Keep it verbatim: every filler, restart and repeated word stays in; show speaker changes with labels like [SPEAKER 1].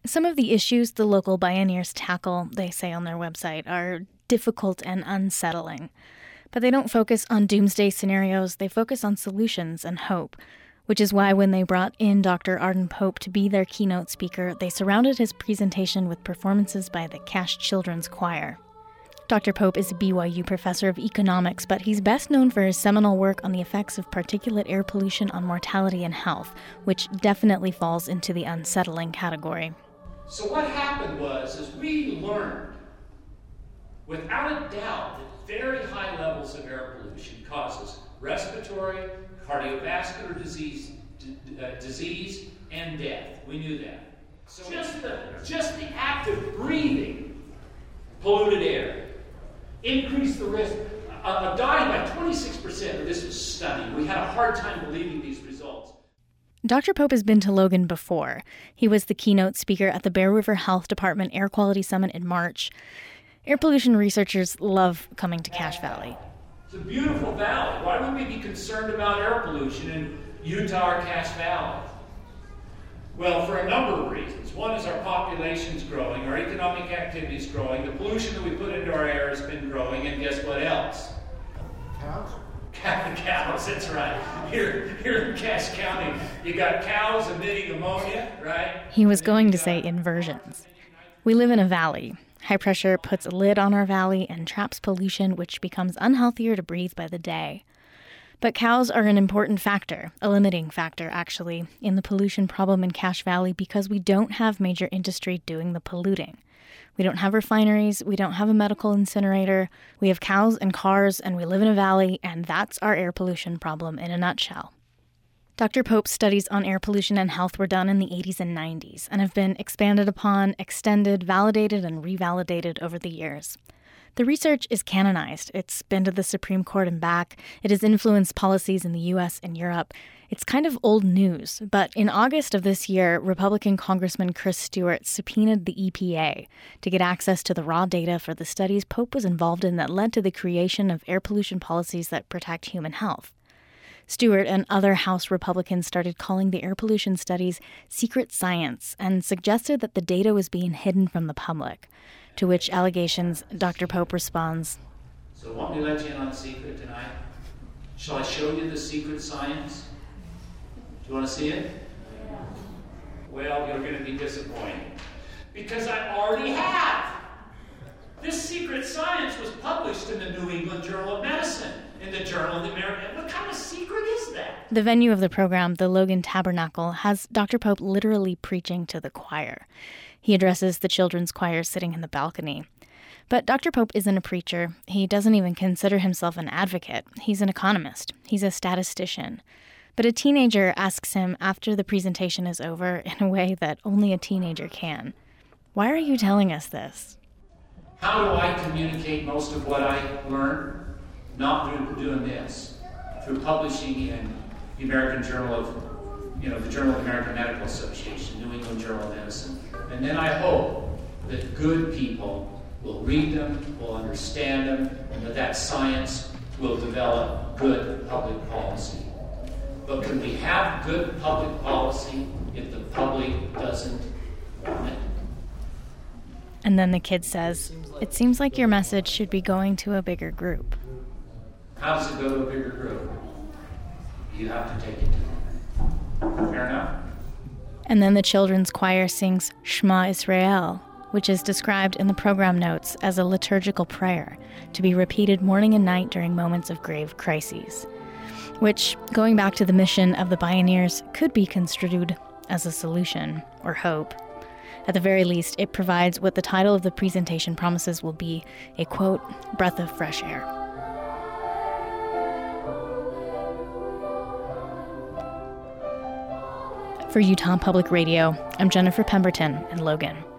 [SPEAKER 1] Some of the issues the local Bioneers tackle, they say on their website, are difficult and unsettling. But they don't focus on doomsday scenarios, they focus on solutions and hope, which is why when they brought in Doctor Arden Pope to be their keynote speaker, they surrounded his presentation with performances by the Cash Children's Choir. Doctor Pope is a B Y U professor of economics, but he's best known for his seminal work on the effects of particulate air pollution on mortality and health, which definitely falls into the unsettling category.
[SPEAKER 2] So what happened was, is we learned, without a doubt, that very high levels of air pollution causes respiratory, cardiovascular disease, d- uh, disease, and death. We knew that. So just the, just the act of breathing polluted air increased the risk of, of dying by twenty-six percent. This was stunning. We had a hard time believing these results.
[SPEAKER 1] Doctor Pope has been to Logan before. He was the keynote speaker at the Bear River Health Department Air Quality Summit in March. Air pollution researchers love coming to Cache Valley.
[SPEAKER 2] It's a beautiful valley. Why would we be concerned about air pollution in Utah or Cache Valley? Well, for a number of reasons. One is our population's growing, our economic activity is growing, the pollution that we put into our air has been growing, and guess what else?
[SPEAKER 3] Cows?
[SPEAKER 2] Cows, that's right. Here, here in Cache County, you got cows emitting ammonia, right?
[SPEAKER 1] He was going to say inversions. We live in a valley. High pressure puts a lid on our valley and traps pollution, which becomes unhealthier to breathe by the day. But cows are an important factor, a limiting factor, actually, in the pollution problem in Cache Valley because we don't have major industry doing the polluting. We don't have refineries, we don't have a medical incinerator, we have cows and cars, and we live in a valley, and that's our air pollution problem in a nutshell. Doctor Pope's studies on air pollution and health were done in the eighties and nineties and have been expanded upon, extended, validated, and revalidated over the years. The research is canonized. It's been to the Supreme Court and back. It has influenced policies in the U S and Europe. It's kind of old news, but in August of this year, Republican Congressman Chris Stewart subpoenaed the E P A to get access to the raw data for the studies Pope was involved in that led to the creation of air pollution policies that protect human health. Stewart and other House Republicans started calling the air pollution studies secret science and suggested that the data was being hidden from the public, to which allegations Doctor Pope responds,
[SPEAKER 2] So want me to let you in on a secret tonight? Shall I show you the secret science? Do you want to see it? Well, you're going to be disappointed. Because I already have. This secret science was published in the New England Journal of Medicine, in the Journal of the American. What kind of secret is that?
[SPEAKER 1] The venue of the program, the Logan Tabernacle, has Doctor Pope literally preaching to the choir. He addresses the children's choir sitting in the balcony. But Doctor Pope isn't a preacher. He doesn't even consider himself an advocate. He's an economist. He's a statistician. But a teenager asks him after the presentation is over in a way that only a teenager can. Why are you telling us this?
[SPEAKER 2] How do I communicate most of what I learn? Not through doing this, through publishing in the American Journal of, you know, the Journal of the American Medical Association, New England Journal of Medicine. And then I hope that good people will read them, will understand them, and that that science will develop good public policy. But can we have good public policy if the public doesn't want it?
[SPEAKER 1] And then the kid says, it seems like your message should be going to a bigger group.
[SPEAKER 2] How does it go to a bigger group? You have to take it to them. Fair enough?
[SPEAKER 1] And then the children's choir sings Shema Israel, which is described in the program notes as a liturgical prayer to be repeated morning and night during moments of grave crises, which, going back to the mission of the Bioneers, could be construed as a solution or hope. At the very least, it provides what the title of the presentation promises will be a, quote, breath of fresh air. For Utah Public Radio, I'm Jennifer Pemberton in Logan.